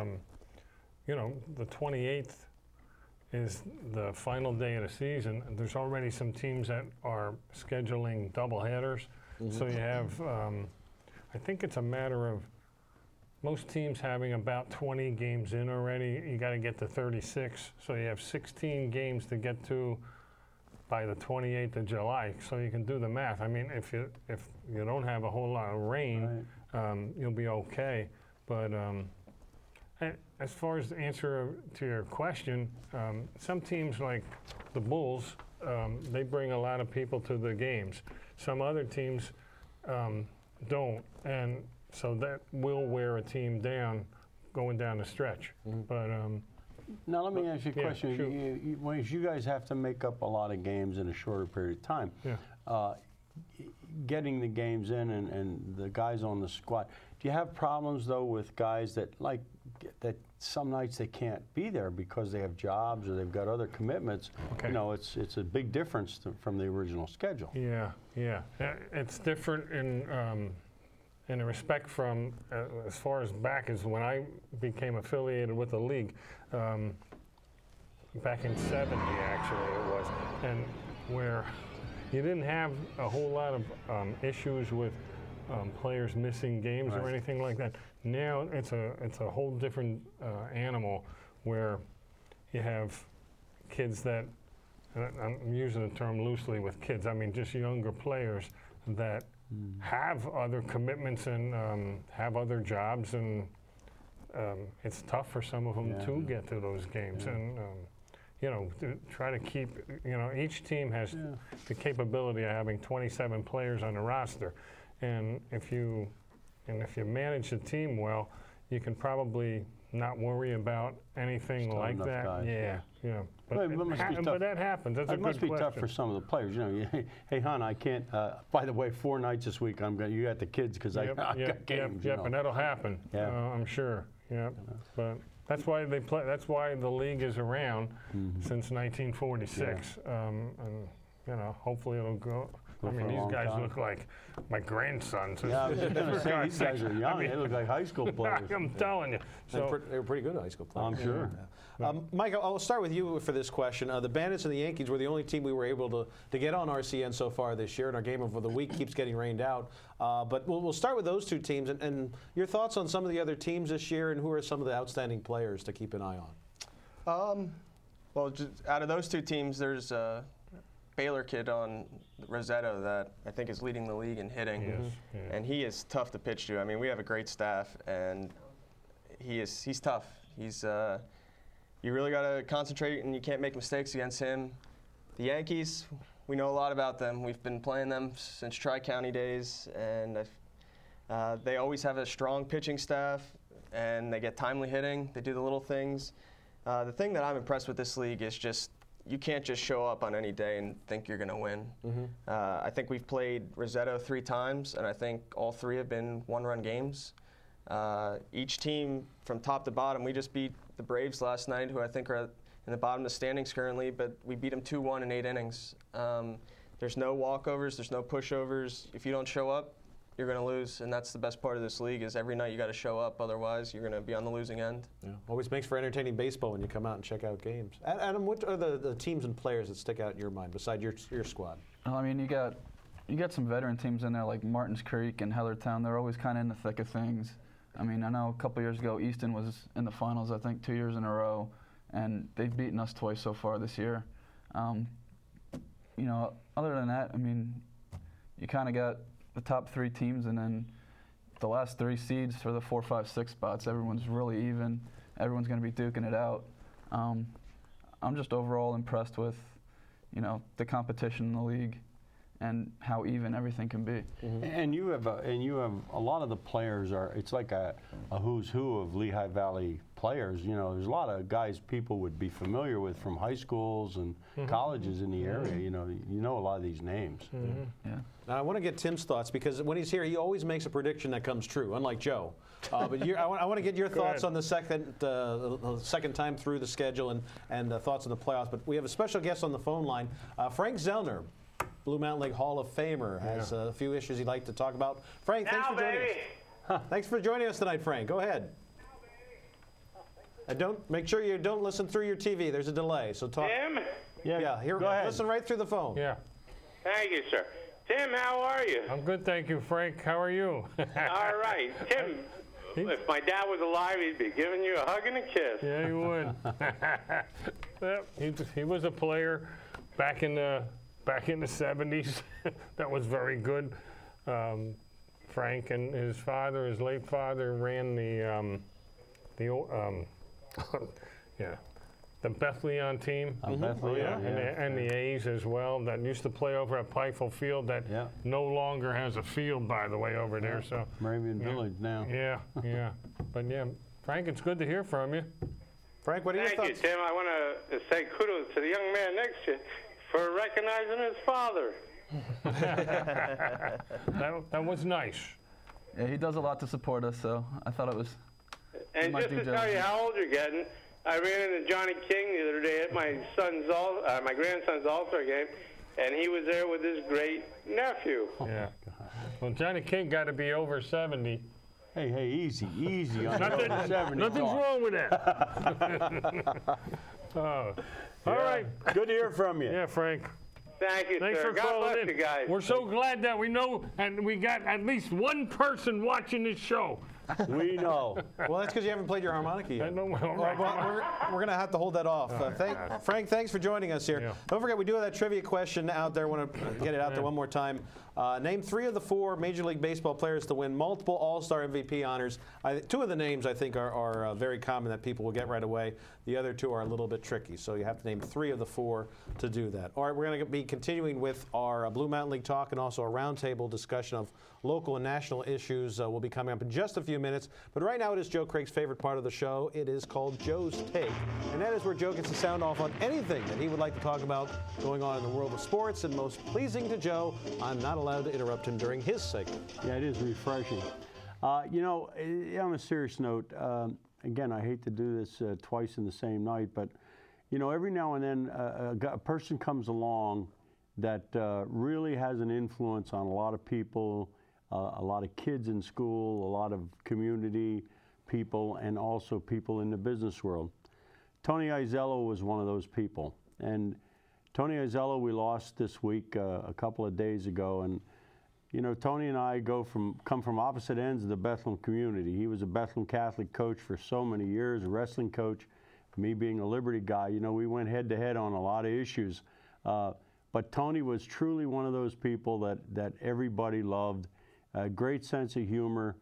the 28th is the final day of the season. There's already some teams that are scheduling doubleheaders. So you have, I think it's a matter of most teams having about 20 games in already. You got to get to 36. So you have 16 games to get to by the 28th of July. So you can do the math. I mean, if you don't have a whole lot of rain, you'll be okay. But as far as the answer to your question, some teams like the Bulls, they bring a lot of people to the games. Some other teams don't, and so that will wear a team down going down the stretch. But now let me ask you a yeah, question. sure. You guys have to make up a lot of games in a shorter period of time. Yeah. Getting the games in and the guys on the squad. Do you have problems though with guys that some nights they can't be there because they have jobs or they've got other commitments? Okay. It's a big difference from the original schedule. Yeah. It's different in a respect from as far as back as when I became affiliated with the league, back in '70 actually it was, and where you didn't have a whole lot of issues with players missing games or anything like that. Now it's a whole different animal, where you have kids that, and I'm using the term loosely with kids, I mean just younger players that have other commitments and have other jobs, and it's tough for some of them to get to those games. And to try to keep, each team has the capability of having 27 players on the roster, and if you manage the team well, you can probably not worry about anything Still like enough that. guys, But that happens. That's a good question. It must be tough for some of the players. Hey, hon, I can't. By the way, 4 nights this week. You got the kids because I got games. Yep, and that'll happen. I'm sure. Yep, but that's why they play. That's why the league is around since 1946, and hopefully it'll go. I mean, these guys look like my grandsons. Yeah, I was just going to say, these guys are young. They look like high school players. I'm telling you. So They were pretty good high school players. I'm sure. Mike, I'll start with you for this question. The Bandits and the Yankees were the only team we were able to get on RCN so far this year, and our game of the week keeps getting rained out. But we'll start with those 2 teams, and your thoughts on some of the other teams this year, and who are some of the outstanding players to keep an eye on? Well, just out of those 2 teams, there's a Baylor kid on Rossetto that I think is leading the league in hitting, and he is tough to pitch to. I mean, we have a great staff, and he's tough. He's you really got to concentrate and you can't make mistakes against him. The Yankees, we know a lot about them. We've been playing them since Tri-County days, and they always have a strong pitching staff, and they get timely hitting. They do the little things. The thing that I'm impressed with this league is just you can't just show up on any day and think you're going to win. I think we've played Rosetto 3 times, and I think all 3 have been one-run games. Each team from top to bottom, we just beat the Braves last night, who I think are in the bottom of the standings currently, but we beat them 2-1 in 8 innings. There's no walkovers, there's no pushovers. If you don't show up, you're going to lose, and that's the best part of this league is every night you got to show up, otherwise you're going to be on the losing end. Yeah. Always makes for entertaining baseball when you come out and check out games. Adam, what are the teams and players that stick out in your mind besides your squad? Well, I mean, you got some veteran teams in there like Martins Creek and Heathertown. They're always kind of in the thick of things. I mean, I know a couple years ago Easton was in the finals, I think 2 years in a row, and they've beaten us twice so far this year. You know, other than that, I mean, you kind of got the top 3 teams, and then the last 3 seeds for the 4, 5, 6 spots. Everyone's really even. Everyone's going to be duking it out. I'm just overall impressed with, you know, the competition in the league and how even everything can be. And you have a lot of the players are. It's like a who's who of Lehigh Valley players. You know, there's a lot of guys people would be familiar with from high schools and colleges in the area. You know a lot of these names. Yeah. Now, I want to get Tim's thoughts because when he's here, he always makes a prediction that comes true, unlike Joe. But I want to get your thoughts on the second time through the schedule and thoughts on the playoffs. But we have a special guest on the phone line, Frank Zellner, Blue Mountain League Hall of Famer, has a few issues he'd like to talk about. Frank, thanks for joining us. Thanks for joining us tonight, Frank. Go ahead. And make sure you don't listen through your TV. There's a delay, so talk. Tim? Yeah, here. Go ahead. Listen right through the phone. Yeah. Thank you, sir. Tim, how are you? I'm good, thank you, Frank. How are you? All right. Tim, if my dad was alive, he'd be giving you a hug and a kiss. Yeah, he would. He was a player back in the 70s. That was very good. Frank and his father, his late father, ran the Bethlehem team. Bethlehem, and the A's as well that used to play over at Pikeville Field that no longer has a field, by the way, over there. So Moravian Village now. Yeah. But yeah, Frank, it's good to hear from you. Frank, what are your thoughts? Thank you, Tim. I want to say kudos to the young man next to you for recognizing his father. That was nice. Yeah, he does a lot to support us, so I thought it was. And just to tell you how old you're getting, I ran into Johnny King the other day at my grandson's All-Star game, and he was there with his great nephew. Yeah. Well, Johnny King got to be over 70. Hey, easy on the 70. Nothing's wrong with that. All right. Good to hear from you. Yeah, Frank. Thank you, Thanks sir. for God calling bless in. you guys. We're so glad that we know, and we got at least one person watching this show. We know. Well, that's because you haven't played your harmonica yet. Well, we're going to have to hold that off. Frank, thanks for joining us here. Yeah. Don't forget, we do have that trivia question out there. I want to get it out there one more time. Name 3 of the 4 Major League Baseball players to win multiple All-Star MVP honors. 2 of the names, I think, are very common that people will get right away. The other 2 are a little bit tricky, so you have to name 3 of the 4 to do that. All right, we're going to be continuing with our Blue Mountain League talk and also a roundtable discussion of local and national issues will be coming up in just a few minutes. But right now it is Joe Craig's favorite part of the show. It is called Joe's Take. And that is where Joe gets to sound off on anything that he would like to talk about going on in the world of sports. And most pleasing to Joe, I'm not allowed to interrupt him during his segment. Yeah, it is refreshing. On a serious note, again, I hate to do this twice in the same night, but, every now and then a person comes along that really has an influence on a lot of people, a lot of kids in school, a lot of community people, and also people in the business world. Tony Izello was one of those people. And Tony Izello we lost this week a couple of days ago. And, Tony and I come from opposite ends of the Bethlehem community. He was a Bethlehem Catholic coach for so many years, a wrestling coach. Me being a Liberty guy, we went head to head on a lot of issues. But Tony was truly one of those people that everybody loved. A great sense of humor,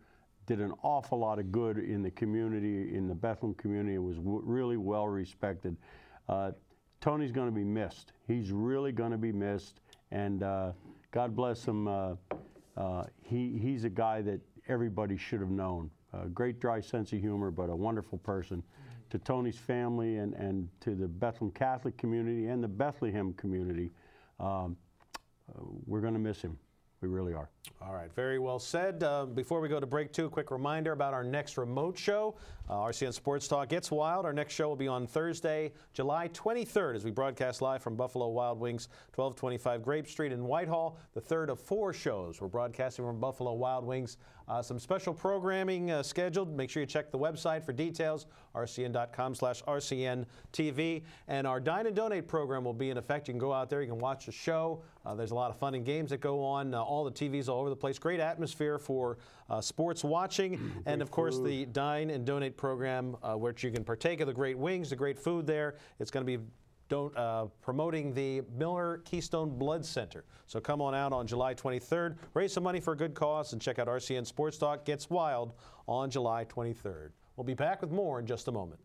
did an awful lot of good in the community, in the Bethlehem community, and was really well respected. Tony's going to be missed. He's really going to be missed, and God bless him. He's a guy that everybody should have known. A great dry sense of humor, but a wonderful person. To Tony's family and to the Bethlehem Catholic community and the Bethlehem community, we're going to miss him. We really are. All right, very well said. Before we go to break 2, a quick reminder about our next remote show. RCN Sports Talk Gets Wild. Our next show will be on Thursday, July 23rd, as we broadcast live from Buffalo Wild Wings, 1225 Grape Street in Whitehall. The third of 4 shows. We're broadcasting from Buffalo Wild Wings. Some special programming scheduled. Make sure you check the website for details, rcn.com/RCNTV. And our Dine and Donate program will be in effect. You can go out there, you can watch the show. There's a lot of fun and games that go on. All the TVs all over the place. Great atmosphere for sports watching. And, of course, the Dine and Donate program, which you can partake of the great wings, the great food there. It's going to be promoting the Miller Keystone Blood Center. So come on out on July 23rd, raise some money for a good cause, and check out RCN Sports Talk Gets Wild on July 23rd. We'll be back with more in just a moment.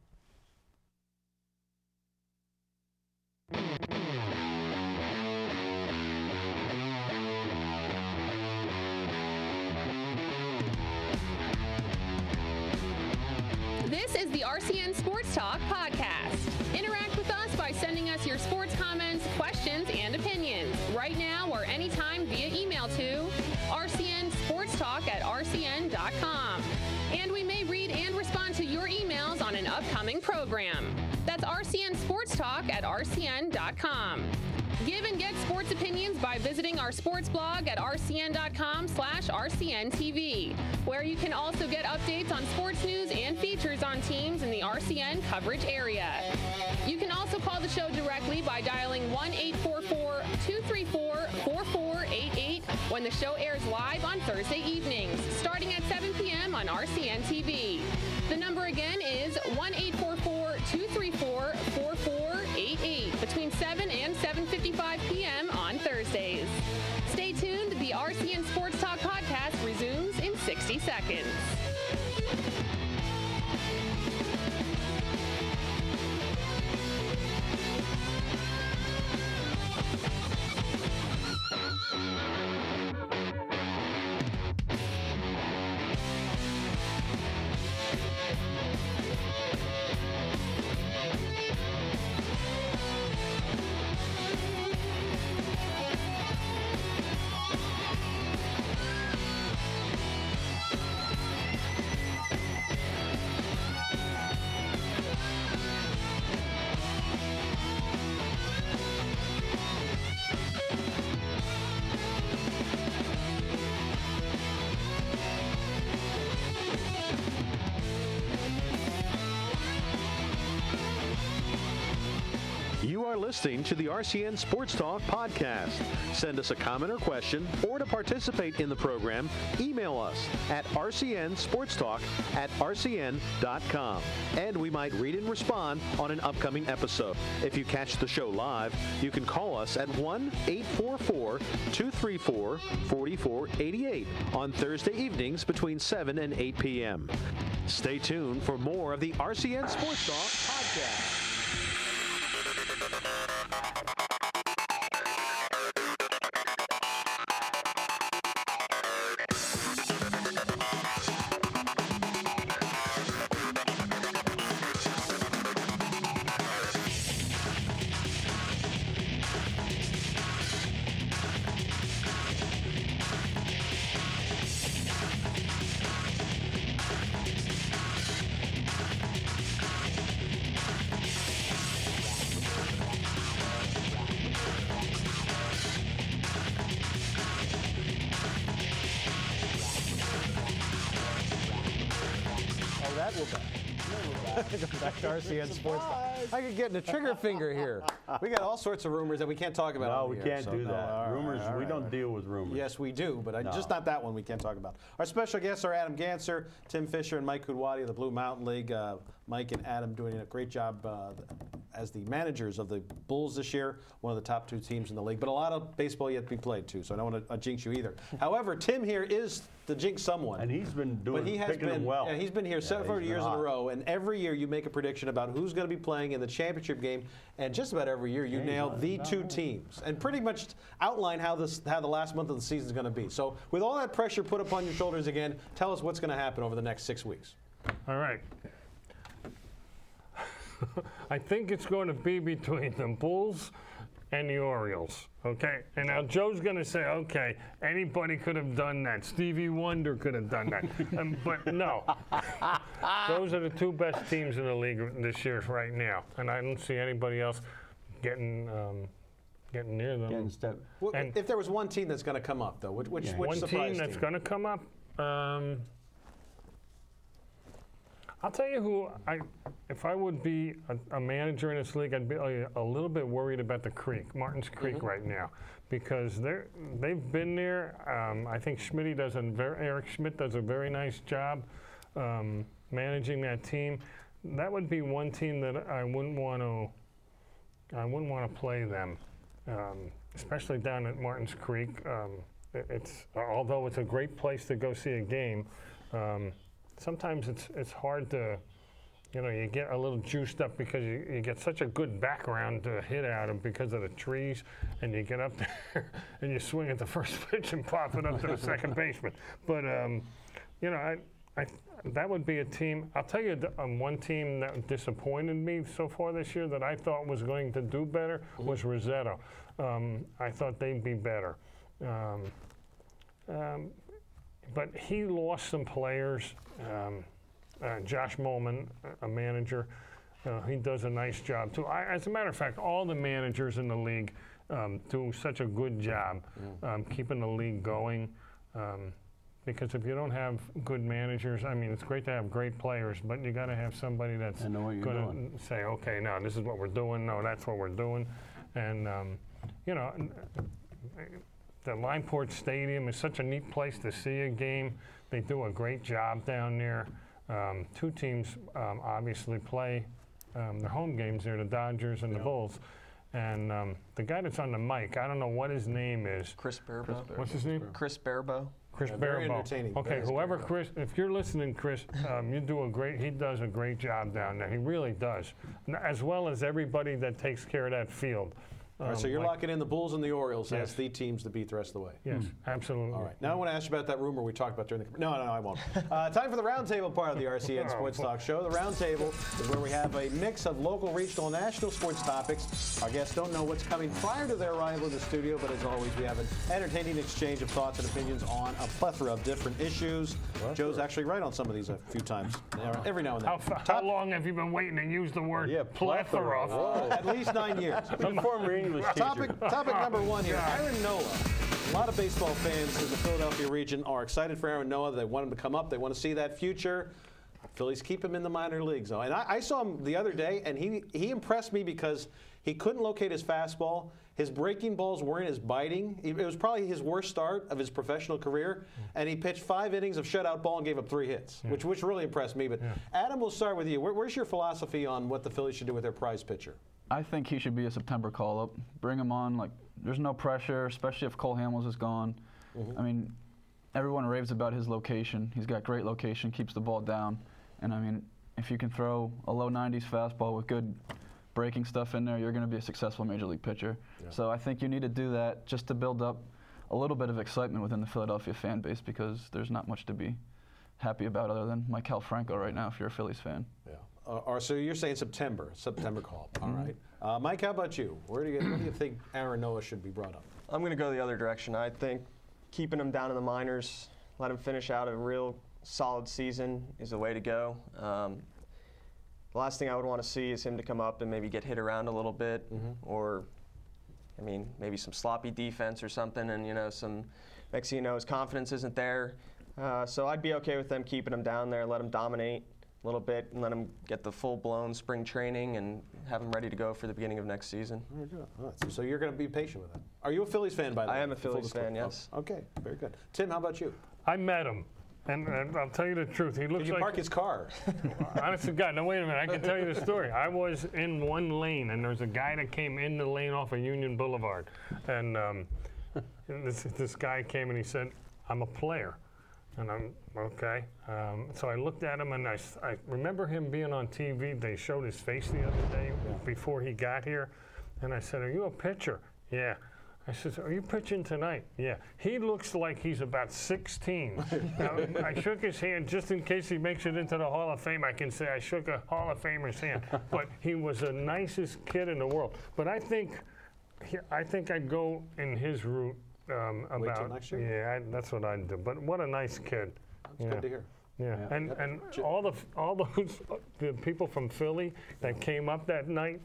This is the RCN Sports Talk podcast. Interact with us by sending us your sports comments, questions, and opinions right now or anytime via email to rcnsportstalk@rcn.com. And we may read and respond to your emails on an upcoming program. That's rcnsportstalk@rcn.com. Give and get sports opinions by visiting our sports blog at rcn.com/RCNTV, where you can also get updates on sports news and features on teams in the RCN coverage area. You can also call the show directly by dialing 1-844-234-4488 when the show airs live on Thursday evenings, starting at 7 p.m. on RCN TV. The number again is 1-844-234-4488 between 7 and 7:55 p.m. on Thursdays. Stay tuned. The RCN Sports Talk podcast resumes in 60 seconds. You are listening to the RCN Sports Talk podcast. Send us a comment or question, or to participate in the program, email us at rcnsportstalk@rcn.com, and we might read and respond on an upcoming episode. If you catch the show live, you can call us at 1-844-234-4488 on Thursday evenings between 7 and 8 p.m. Stay tuned for more of the RCN Sports Talk podcast. Back to RCN Sports. I could get in a trigger finger here. We got all sorts of rumors that we can't talk about. No, we can't do that. Rumors, we don't deal with rumors. Yes, we do, but just not that one we can't talk about. Our special guests are Adam Ganser, Tim Fisher, and Mike Kudwadi of the Blue Mountain League. Mike and Adam doing a great job as the managers of the Bulls this year, one of the top 2 teams in the league. But a lot of baseball yet to be played, too, so I don't want to jinx you either. However, Tim here is the jinx someone. And he's been picking them well. Yeah, he's been here several years in a row, and every year you make a prediction about who's going to be playing in the championship game, and just about every year you nail the 2 teams and pretty much outline how the last month of the season is going to be. So with all that pressure put upon your shoulders again, tell us what's going to happen over the next 6 weeks. All right. I think it's going to be between the Bulls and the Orioles, okay? And now Joe's going to say, okay, anybody could have done that. Stevie Wonder could have done that. But no. Those are the 2 best teams in the league this year right now. And I don't see anybody else getting near them. Well, if there was one team that's going to come up, though, which one team that's going to come up? I'll tell you who, if I would be a manager in this league, I'd be a little bit worried about the Creek, Martins Creek right now, because they've been there. I think Eric Schmidt does a very nice job managing that team. That would be one team that I wouldn't want to play them, especially down at Martins Creek. Although it's a great place to go see a game. Sometimes it's hard to, you get a little juiced up because you get such a good background to hit out of because of the trees, and you get up there and you swing at the first pitch and pop it up to the second baseman. But, that would be a team. I'll tell you one team that disappointed me so far this year that I thought was going to do better was Rosetta. I thought they'd be better. But he lost some players. Josh Molman, a manager, he does a nice job too. As a matter of fact, all the managers in the league do such a good job keeping the league going. Because if you don't have good managers, I mean, it's great to have great players, but you got to have somebody that's going to say, okay, no, this is what we're doing. No, that's what we're doing. And, the Lineport Stadium is such a neat place to see a game. They do a great job down there. 2 teams obviously play their home games there, the Dodgers and the Bulls. And the guy that's on the mic, I don't know what his name is. Chris Barbeau. What's his name? Chris Barbeau. Chris Barbeau. Very entertaining. Okay, whoever Chris, if you're listening, Chris, he does a great job down there. He really does. As well as everybody that takes care of that field. All right, so you're locking in the Bulls and the Orioles as the teams to beat the rest of the way. Yes, absolutely. All right. Now I want to ask you about that rumor we talked about during the... No, I won't. Time for the Roundtable part of the RCN Sports Talk Show. The Roundtable is where we have a mix of local, regional, and national sports topics. Our guests don't know what's coming prior to their arrival in the studio, but as always, we have an entertaining exchange of thoughts and opinions on a plethora of different issues. Joe's actually right on some of these a few times, every now and then. How long have you been waiting to use the word plethora? At least 9 years. Topic number 1 here, Aaron Nola. A lot of baseball fans in the Philadelphia region are excited for Aaron Nola. They want him to come up. They want to see that future. Phillies keep him in the minor leagues. And I saw him the other day, and he impressed me because he couldn't locate his fastball. His breaking balls weren't as biting. It was probably his worst start of his professional career, and he pitched 5 innings of shutout ball and gave up 3 hits, which really impressed me. But Adam, we'll start with you. Where's your philosophy on what the Phillies should do with their prize pitcher? I think he should be a September call-up. Bring him on. There's no pressure, especially if Cole Hamels is gone. I mean, everyone raves about his location. He's got great location, keeps the ball down. And, I mean, if you can throw a low 90s fastball with good breaking stuff in there, you're going to be a successful Major League pitcher. Yeah. So I think you need to do that just to build up a little bit of excitement within the Philadelphia fan base, because there's not much to be happy about other than Maikel Franco right now if you're a Phillies fan. Yeah. So you're saying September call. All right. Mike, how about you? Where do you think Aaron Nola should be brought up? I'm going to go the other direction. I think keeping him down in the minors, let him finish out a real solid season is the way to go. The last thing I would want to see is him to come up and maybe get hit around a little bit, or, maybe some sloppy defense or something, and, next thing you know, his confidence isn't there. So I'd be okay with them keeping him down there, let him dominate a little bit, and let him get the full-blown spring training and have him ready to go for the beginning of next season. Very good. All right. So you're going to be patient with that. Are you a Phillies fan, by the way? I am a Phillies fan, yes. Okay, very good. Tim, how about you? I met him. And I'll tell you the truth. He looks Did you like park his car? Honest to God, no, wait a minute. I can tell you the story. I was in one lane, and there was a guy that came in the lane off of Union Boulevard. And this guy came and he said, "I'm a player." And I'm, okay. So I looked at him, and I remember him being on TV. They showed his face the other day before he got here. And I said, "Are you a pitcher?" "Yeah." I said, "Are you pitching tonight?" "Yeah." He looks like he's about 16. Now, I shook his hand just in case he makes it into the Hall of Fame. I can say I shook a Hall of Famer's hand. But he was the nicest kid in the world. But I think I'd go in his route about. Wait till next year? Yeah, that's what I'd do. But what a nice kid. That's good to hear. Yeah, and all those the people from Philly that came up that night.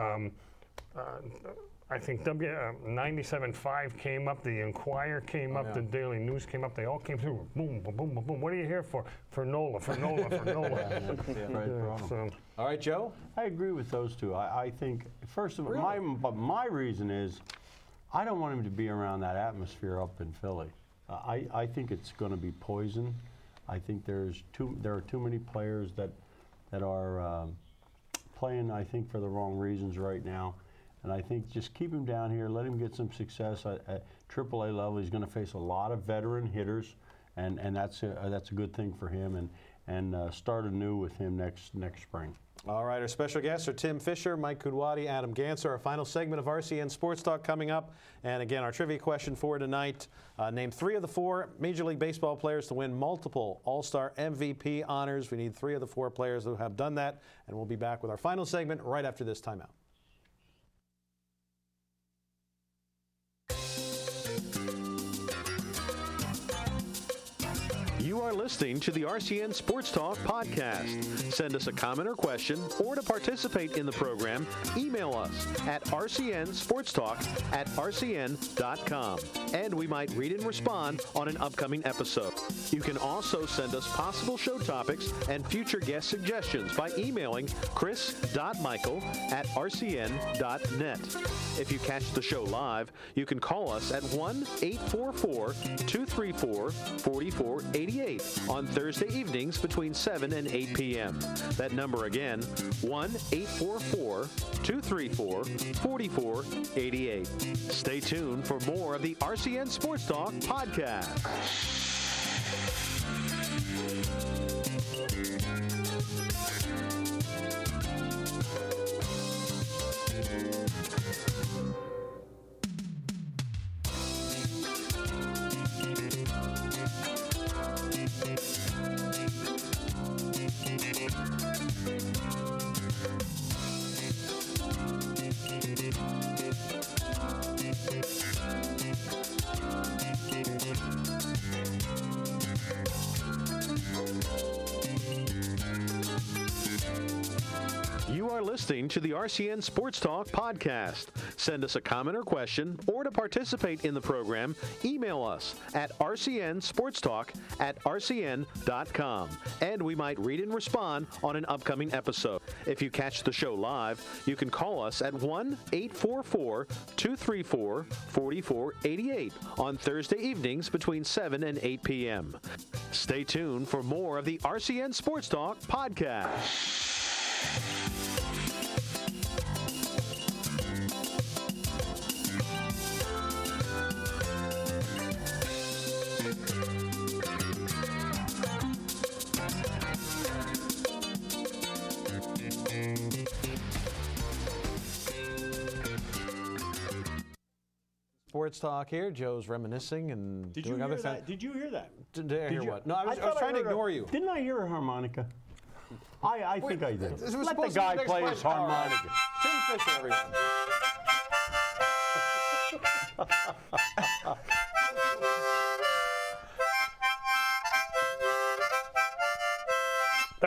I think 97.5 came up, the Enquirer came up, the Daily News came up. They all came through. Boom, boom, boom, boom, boom. What are you here for? For Nola, for Nola, for Nola. So. All right, Joe? I agree with those two. I think, first of all, my reason is I don't want him to be around that atmosphere up in Philly. I think it's going to be poison. I think there are too many players that are playing, I think, for the wrong reasons right now. And I think just keep him down here, let him get some success at AAA level. He's going to face a lot of veteran hitters, and that's a good thing for him. And start anew with him next spring. All right, our special guests are Tim Fisher, Mike Kudwadi, Adam Ganser. Our final segment of RCN Sports Talk coming up. And again, our trivia question for tonight, name 3 of the 4 Major League Baseball players to win multiple All-Star MVP honors. We need 3 of the 4 players who have done that. And we'll be back with our final segment right after this timeout. You are listening to the RCN Sports Talk podcast. Send us a comment or question, or to participate in the program, email us at rcnsportstalk@rcn.com, and we might read and respond on an upcoming episode. You can also send us possible show topics and future guest suggestions by emailing chris.michael@rcn.net. If you catch the show live, you can call us at 1-844-234-4488 on Thursday evenings between 7 and 8 p.m. That number again, 1-844-234-4488. Stay tuned for more of the RCN Sports Talk podcast. Listening to the RCN Sports Talk podcast. Send us a comment or question, or to participate in the program, email us at rcnsportstalk@rcn.com, and we might read and respond on an upcoming episode. If you catch the show live, you can call us at 1-844-234-4488 on Thursday evenings between 7 and 8 p.m. Stay tuned for more of the RCN Sports Talk podcast. Sports Talk here. Joe's reminiscing and doing other things. Did you hear that? Did I hear what? No, I was trying to ignore you. Didn't I hear a harmonica? I think I did. Let the guy play his harmonica. Tim Fisher, everyone.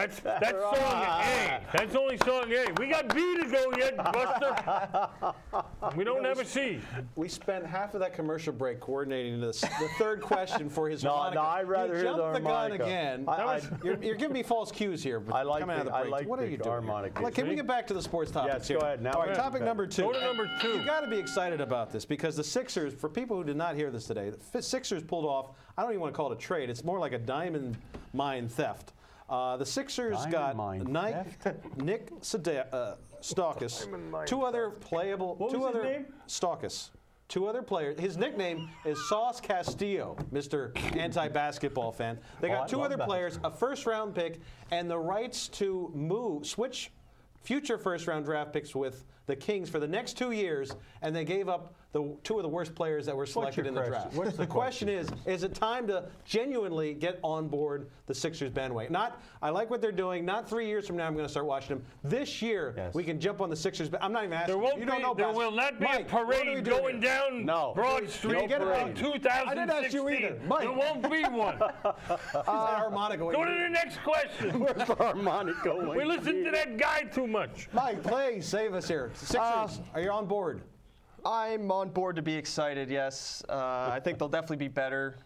That's song A. That's only song A. We got B to go yet, Buster. We don't have a C. We spent half of that commercial break coordinating the third question for his harmonica. No, I'd rather hear the harmonica. You jumped the gun again. You're giving me false cues here. I like coming out of the break. What are you doing? Harmonica. Can we get back to the sports topics here? Go ahead. Now all right, topic number 2. Go to number 2. You've got to be excited about this because the Sixers, for people who did not hear this today, the Sixers pulled off, I don't even want to call it a trade, it's more like a diamond mine theft. The Sixers got Nick Stauskas, two other players. His nickname is Sauce Castillo, Mr. Anti-basketball fan. They got two other players, a first-round pick, and the rights to switch future first-round draft picks with the Kings for the next 2 years, and they gave up two of the worst players that were selected in the draft. The question is it time to genuinely get on board the Sixers bandwagon? I like what they're doing. Not 3 years from now I'm going to start watching them. This year, we can jump on the Sixers. I'm not even asking. There will not be a parade going down Broad Street in 2016. I didn't ask you either. Mike. There won't be one. Harmonica. Go to the next question. Where's the harmonica? We listen to that guy too much. Mike, please save us here. Sixers, are you on board? I'm on board to be excited, yes. I think they'll definitely be better.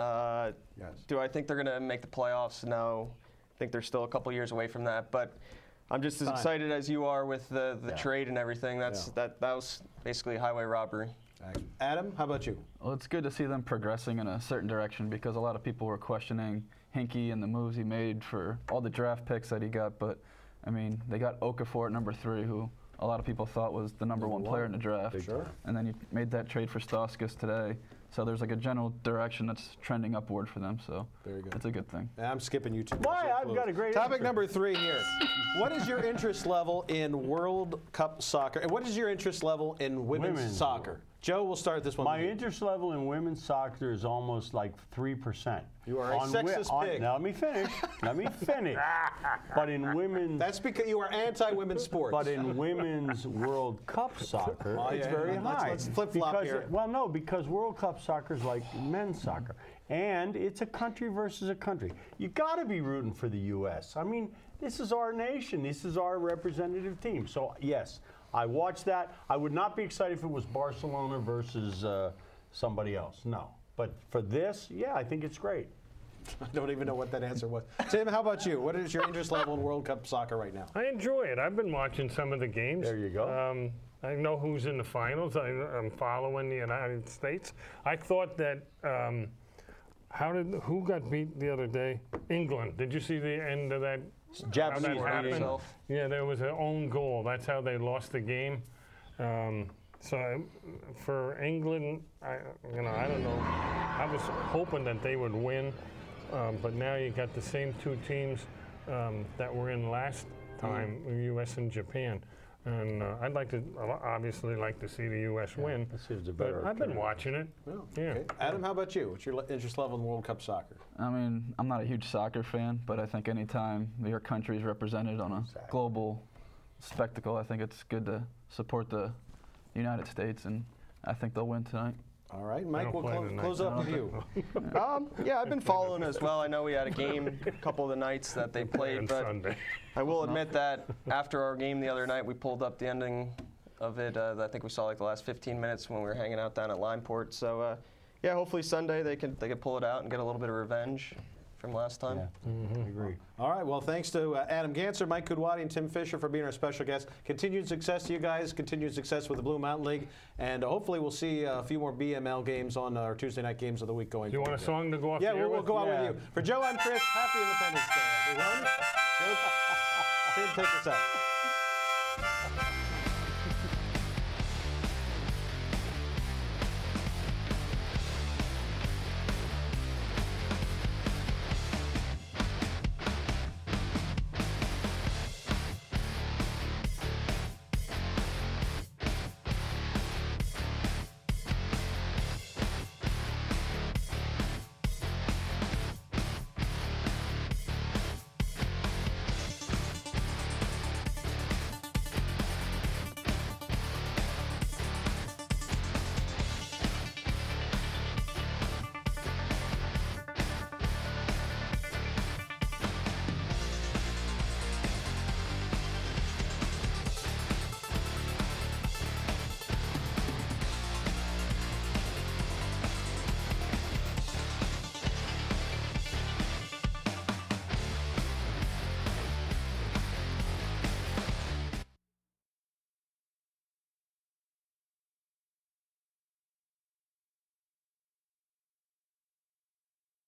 Do I think they're going to make the playoffs? No. I think they're still a couple years away from that. But I'm just as excited as you are with the trade and everything. That was basically highway robbery. Adam, how about you? Well, it's good to see them progressing in a certain direction because a lot of people were questioning Hinkie and the moves he made for all the draft picks that he got. But, I mean, they got Okafor at number 3, who a lot of people thought was the number one player in the draft. Sure. And then you made that trade for Stauskas today. So there's like a general direction that's trending upward for them. So very good. It's a good thing. I'm skipping you two. Why? I've got a great topic answer. number 3 here. What is your interest level in World Cup soccer? And what is your interest level in women's soccer? Joe, we'll start this one. My interest level in women's soccer is almost like 3%. You are a sexist pig. Now let me finish. But in women's... That's because you are anti-women's sports. But in women's World Cup soccer, it's very high. Let's flip-flop here. Well, no, because World Cup soccer is like men's soccer. And it's a country versus a country. You got to be rooting for the U.S. I mean, this is our nation. This is our representative team. So, yes, I watched that. I would not be excited if it was Barcelona versus somebody else. No. But for this, yeah, I think it's great. I don't even know what that answer was. Tim, how about you? What is your interest level in World Cup soccer right now? I enjoy it. I've been watching some of the games. There you go. I know who's in the finals. I'm following the United States. I thought that who got beat the other day? England. Did you see the end of that? Japanese happened? Yeah, there was an own goal. That's how they lost the game. So for England, I don't know. I was hoping that they would win, but now you got the same two teams that were in last time, the U.S. and Japan. And I'd obviously like to see the U.S. win. But I've been watching it. Oh, okay. Adam, how about you? What's your interest level in World Cup soccer? I mean, I'm not a huge soccer fan, but I think anytime your country is represented on a global spectacle, I think it's good to support the United States, and I think they'll win tonight. All right, Mike, we'll close up with you. Yeah, I've been following as well. I know we had a game a couple of the nights that they played, but I will admit that after our game the other night, we pulled up the ending of it. I think we saw like the last 15 minutes when we were hanging out down at Limeport. So, yeah, hopefully Sunday they can pull it out and get a little bit of revenge from last time. Yeah, I agree. All right, well, thanks to Adam Ganser, Mike Kudwati, and Tim Fisher for being our special guests. Continued success to you guys, continued success with the Blue Mountain League, and hopefully we'll see a few more BML games on our Tuesday night games of the week going forward. You want a song to go off the air with? Yeah, we'll go out with you. For Joe, I'm Chris. Happy Independence Day, everyone. Tim, take us out.